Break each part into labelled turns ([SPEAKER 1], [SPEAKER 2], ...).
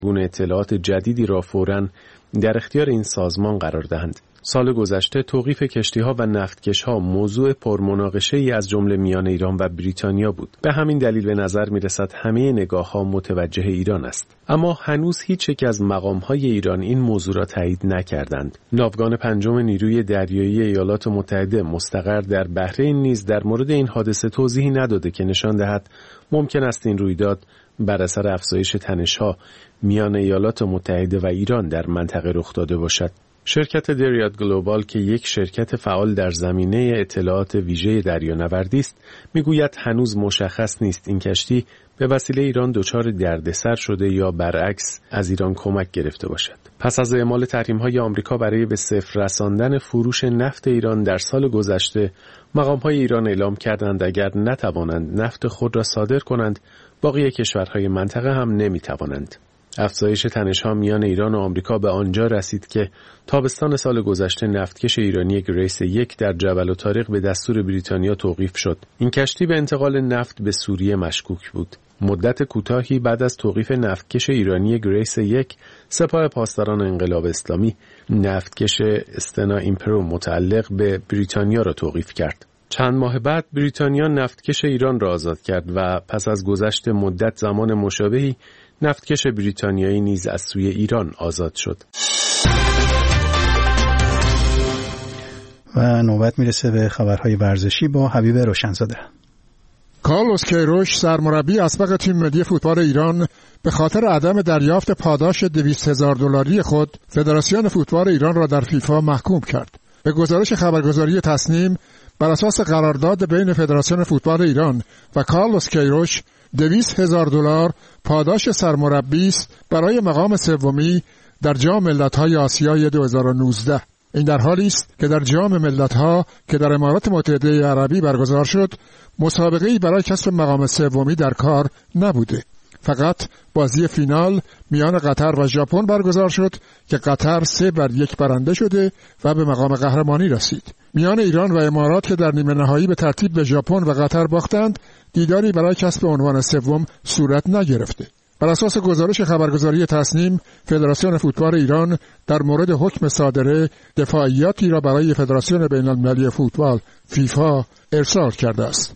[SPEAKER 1] گونه اطلاعات جدیدی را فوراً در اختیار این سازمان قرار دهند. سال گذشته توقیف کشتی‌ها و نفتکش‌ها موضوع پرمناقشه‌ای از جمله میان ایران و بریتانیا بود. به همین دلیل به نظر می‌رسد همه نگاه‌ها متوجه ایران است. اما هنوز هیچ یک از مقام‌های ایران این موضوع را تایید نکردند. ناوگان پنجم نیروی دریایی ایالات متحده مستقر در بحرین نیز در مورد این حادثه توضیحی نداده که نشان دهد ممکن است این رویداد بر اثر افزایش تنش‌ها میان ایالات متحده و ایران در منطقه رخ داده باشد. شرکت دریاد گلوبال که یک شرکت فعال در زمینه اطلاعات ویژه دریانوردی است، میگوید هنوز مشخص نیست این کشتی به وسیله ایران دچار دردسر شده یا برعکس از ایران کمک گرفته باشد. پس از اعمال تحریم‌های آمریکا برای به صفر رساندن فروش نفت ایران در سال گذشته، مقام‌های ایران اعلام کردند اگر نتوانند نفت خود را صادر کنند، باقی کشورهای منطقه هم نمی‌توانند. افزایش تنش‌ها میان ایران و آمریکا به آنجا رسید که تابستان سال گذشته نفتکش ایرانی گریس 1 در جبل الطارق به دستور بریتانیا توقیف شد. این کشتی به انتقال نفت به سوریه مشکوک بود. مدت کوتاهی بعد از توقیف نفتکش ایرانی گریس 1، سپاه پاسداران انقلاب اسلامی نفتکش استنا ایمپرو متعلق به بریتانیا را توقیف کرد. چند ماه بعد بریتانیا نفتکش ایران را آزاد کرد و پس از گذشت مدت زمان مشابهی نفتکش بریتانیایی نیز از سوی ایران آزاد شد.
[SPEAKER 2] و نوبت میرسه به خبرهای ورزشی با حبیب روشنزاده.
[SPEAKER 3] کارلوس کیروش سرمربی اسبق تیم ملی فوتبال ایران به خاطر عدم دریافت پاداش $200,000 خود فدراسیون فوتبال ایران را در فیفا محکوم کرد. به گزارش خبرگزاری تصنیم، بر اساس قرارداد بین فدراسیون فوتبال ایران و کارلوس کیروش $200,000 پاداش سرمربی است برای مقام سومی در جام ملت‌های آسیای 2019. این در حالی است که در جام ملت‌ها که در امارات متحده عربی برگزار شد، مسابقه‌ای برای کسب مقام سومی در کار نبوده. فقط بازی فینال میان قطر و ژاپن برگزار شد که قطر 3-1 برنده شده و به مقام قهرمانی رسید. میان ایران و امارات که در نیمه نهایی به ترتیب به ژاپن و قطر باختند، دیداری برای کسب عنوان سوم صورت نگرفته. بر اساس گزارش خبرگزاری تصنیم، فدراسیون فوتبال ایران در مورد حکم صادره دفاعیاتی را برای فدراسیون بین‌المللی فوتبال فیفا ارسال کرده است.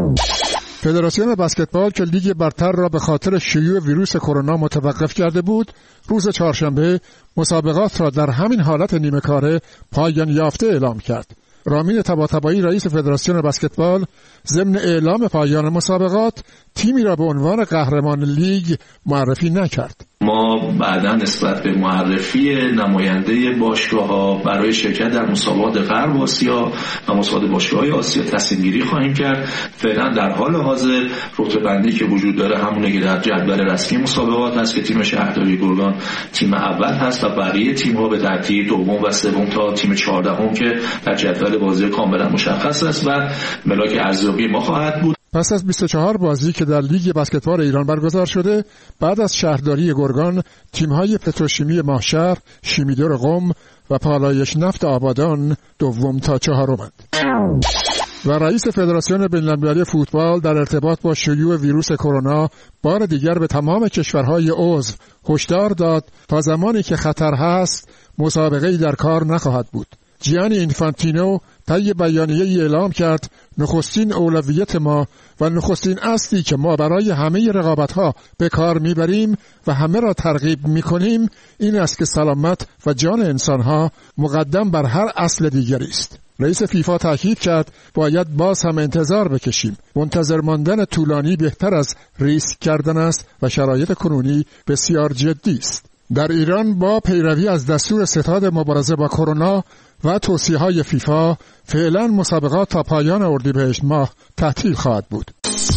[SPEAKER 3] فدراسیون بسکتبال که لیگ برتر را به خاطر شیوع ویروس کرونا متوقف کرده بود، روز چهارشنبه مسابقات را در همین حالت نیمه کاره پایان یافته اعلام کرد. رامین طباطبایی رئیس فدراسیون بسکتبال ضمن اعلام پایان مسابقات تیمی را به عنوان قهرمان لیگ معرفی نکرد.
[SPEAKER 4] ما بعدا نسبت به معرفی نماینده باشگاه‌ها برای شرکت در مسابقات غرب آسیا و مسابقات باشگاه‌های آسیا تصمیم گیری خواهیم کرد. فعلا در حال حاضر رتبه‌بندی که وجود داره همونه که در جدول رسمی مسابقات هست که تیم شهرداری گرگان تیم اول هست و بقیه تیم‌ها به ترتیب دوم و سوم تا تیم 14 که در جدول بازی کاملا مشخص است و ملاک ارزیابی ما خواهد بود.
[SPEAKER 3] پس از 24 بازی که در لیگ بسکتبال ایران برگزار شده، بعد از شهرداری گرگان، تیم‌های پتروشیمی ماهشهر، شیمیدور قم و پالایش نفت آبادان دوم تا چهارمند. و رئیس فدراسیون بین‌المللی فوتبال در ارتباط با شیوع ویروس کرونا بار دیگر به تمام کشورهای عضو هشدار داد تا زمانی که خطر هست مسابقه‌ای در کار نخواهد بود. جیانی اینفانتینو طی بیانیه‌ای اعلام کرد نخستین اولویت ما و نخستین اصلی که ما برای همه رقابت‌ها به کار می‌بریم و همه را ترغیب می‌کنیم این است که سلامت و جان انسان‌ها مقدم بر هر اصل دیگری است. رئیس فیفا تاکید کرد باید باز هم انتظار بکشیم. منتظر ماندن طولانی بهتر از ریسک کردن است و شرایط کنونی بسیار جدی است. در ایران با پیروی از دستور ستاد مبارزه با کرونا و توصیه‌های فیفا فعلا مسابقات تا پایان اردیبهشت ماه تعطیل خواهد بود.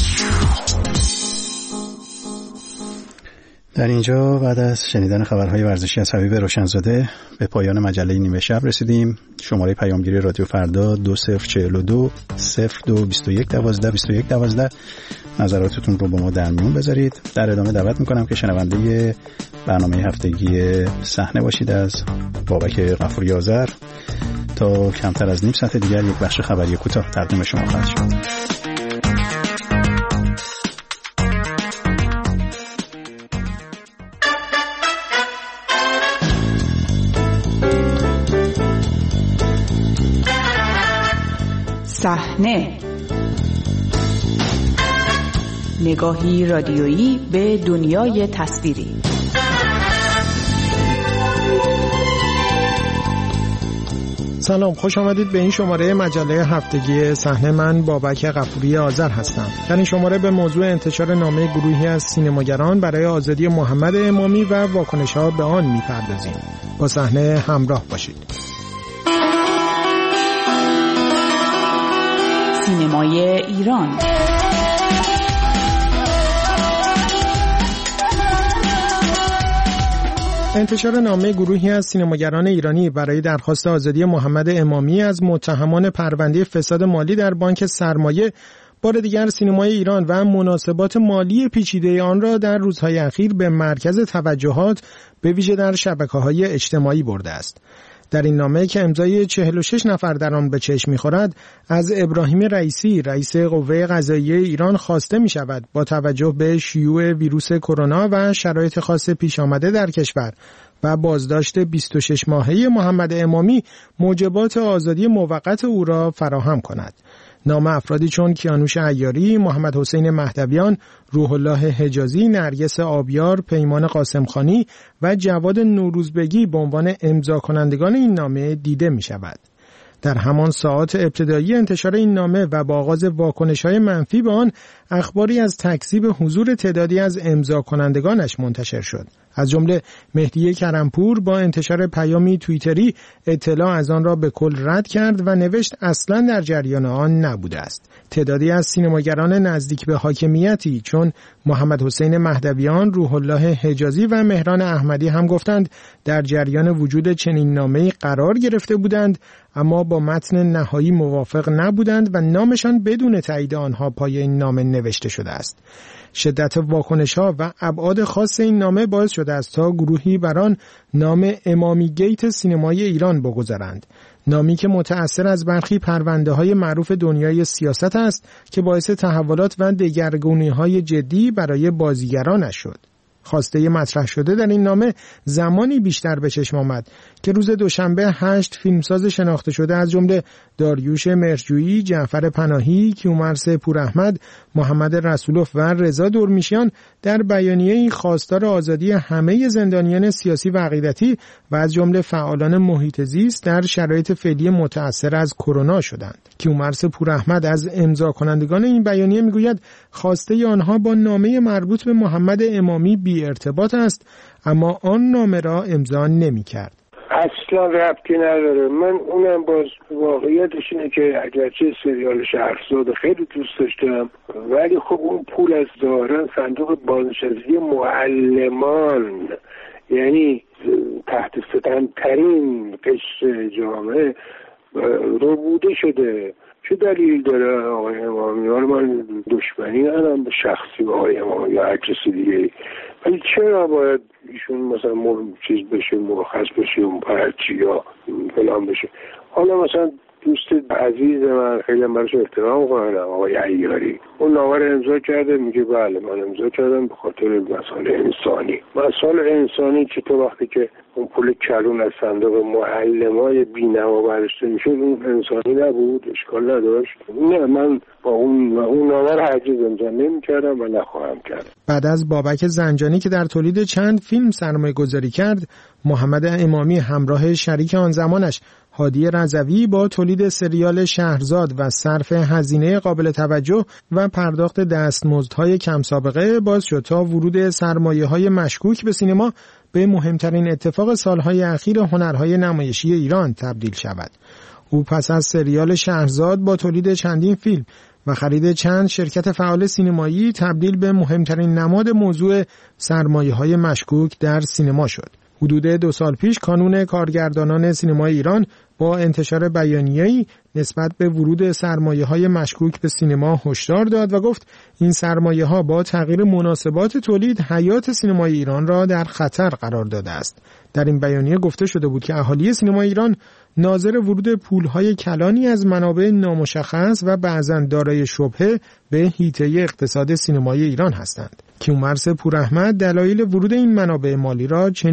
[SPEAKER 2] در اینجا بعد از شنیدن خبرهای ورزشی از حبیب روشنزاده به پایان مجله نیمه شب رسیدیم. شماره پیامگیری رادیو فردا 2042 0221 12 21 12. نظراتتون رو با ما در میون بذارید. در ادامه دعوت میکنم که شنونده برنامه هفتگی صحنه باشید از بابک غفوری آذر. تا کمتر از نیم ساعت دیگر یک بخش خبری کوتاه تقدیم شما خواهد شد.
[SPEAKER 5] صحنه، نگاهی رادیویی به دنیای تصویری.
[SPEAKER 6] سلام، خوش آمدید به این شماره مجله هفتگی صحنه. من بابک غفوری آذر هستم. در این شماره به موضوع انتشار نامه گروهی از سینماگران برای آزادی محمد امامی و واکنش‌ها به آن می‌پردازیم. با صحنه همراه باشید.
[SPEAKER 5] سینمای ایران.
[SPEAKER 6] انتشار نامه گروهی از سینماگران ایرانی برای درخواست آزادی محمد امامی از متهمان پرونده فساد مالی در بانک سرمایه بار دیگر سینمای ایران و مناسبات مالی پیچیده آن را در روزهای اخیر به مرکز توجهات به ویژه در شبکه‌های اجتماعی برده است. در این نامه که امضای 46 نفر در آن به چشم می‌خورد، از ابراهیم رئیسی رئیس قوه قضاییه ایران خواسته می‌شود با توجه به شیوع ویروس کرونا و شرایط خاص پیش آمده در کشور و بازداشت 26 ماهه محمد امامی موجبات آزادی موقت او را فراهم کند. نامه افرادی چون کیانوش عیاری، محمد حسین مهدویان، روح الله حجازی، نرگس آبیار، پیمان قاسمخانی و جواد نوروزبگی به عنوان امضا کنندگان این نامه دیده می شود. در همان ساعات ابتدایی انتشار این نامه و با آغاز واکنش‌های منفی به آن، اخباری از تکذیب حضور تعدادی از امضا کنندگانش منتشر شد. از جمله مهدی کرمپور با انتشار پیامی توییتری اطلاع از آن را به کل رد کرد و نوشت اصلاً در جریان آن نبوده است. تعدادی از سینماگران نزدیک به حاکمیتی چون محمد حسین مهدویان، روح الله حجازی و مهران احمدی هم گفتند در جریان وجود چنین نامه‌ای قرار گرفته بودند، اما با متن نهایی موافق نبودند و نامشان بدون تایید آنها پای این نامه نوشته شده است. شدت واکنش‌ها و ابعاد خاص این نامه باعث شده است تا گروهی بر آن نام امامی گیت سینمای ایران بگذارند. نامی که متأثر از برخی پرونده‌های معروف دنیای سیاست است که باعث تحولات و دگرگونی‌های جدی برای بازیگرانش شد. خواسته مطرح شده در این نامه زمانی بیشتر به چشم آمد که روز دوشنبه 8 فیلمساز شناخته شده از جمله داریوش مرجویی، جعفر پناهی، کیومرث پوراحمد، محمد رسولوف و رضا دورمیشیان در بیانیه‌ای خواستار آزادی همه زندانیان سیاسی و عقیدتی و از جمله فعالان محیط زیست در شرایط فعلی متأثر از کرونا شدند. کیومرث پوراحمد از امضا کنندگان این بیانیه میگوید خواسته آنها با نامه مربوط به محمد امامی بی ارتباط است، اما آن نامه را امضا نمی‌کرد.
[SPEAKER 7] اصلا ربطی نداره. من اونم باز واقعیتش اینه که اگرچه سریال شهرزاد خیلی دوست داشتم، ولی خب اون پول از ظاهرا صندوق بازنشستگی معلمان، یعنی تحت ستم‌ترین قشر جامعه ربوده شده. چه دلیل داره آقای امامی؟ من دشمنی ندارم به شخصی با آقای امامی یا هر کسی دیگه، ولی چرا باید ایشون مثلا چیز بشه، مرخص بشه، اون پرچی یا فلان بشه؟ حالا مثلا دوست عزیز من خیلی براش احترام قائلم، آقای عیاری، اون نامه رو امضا کرده، میگه بله من امضا کردم به خاطر مسائل انسانی. مسائل انسانی که تو وقتی که اون پول کلون از صندوق معلمای بی‌نوا برداشته میشه اون انسانی نبود، اشکال نداشت. نه، من با اون نامه رو هرگز امضا نمی‌کردم و نخواهم کرد.
[SPEAKER 6] بعد از بابک زنجانی که در تولید چند فیلم سرمایه‌گذاری کرد، محمد امامی همراه شریک آن زمانش هادی رضوی با تولید سریال شهرزاد و صرف هزینه قابل توجه و پرداخت دستمزدهای کم سابقه باعث شد تا ورود سرمایه‌های مشکوک به سینما به مهمترین اتفاق سالهای اخیر هنرهای نمایشی ایران تبدیل شود. او پس از سریال شهرزاد با تولید چندین فیلم و خرید چند شرکت فعال سینمایی تبدیل به مهمترین نماد موضوع سرمایه‌های مشکوک در سینما شد. حدود 2 سال پیش کانون کارگردانان سینمای ایران با انتشار بیانیه‌ای نسبت به ورود سرمایه‌های مشکوک به سینما هشدار داد و گفت این سرمایه‌ها با تغییر مناسبات تولید حیات سینمای ایران را در خطر قرار داده است. در این بیانیه گفته شده بود که اهالی سینمای ایران ناظر ورود پول‌های کلانی از منابع نامشخص و بعضاً دارای شبهه به حیطه اقتصاد سینمای ایران هستند. کیومرث پوراحمد دلایل ورود این منابع مالی را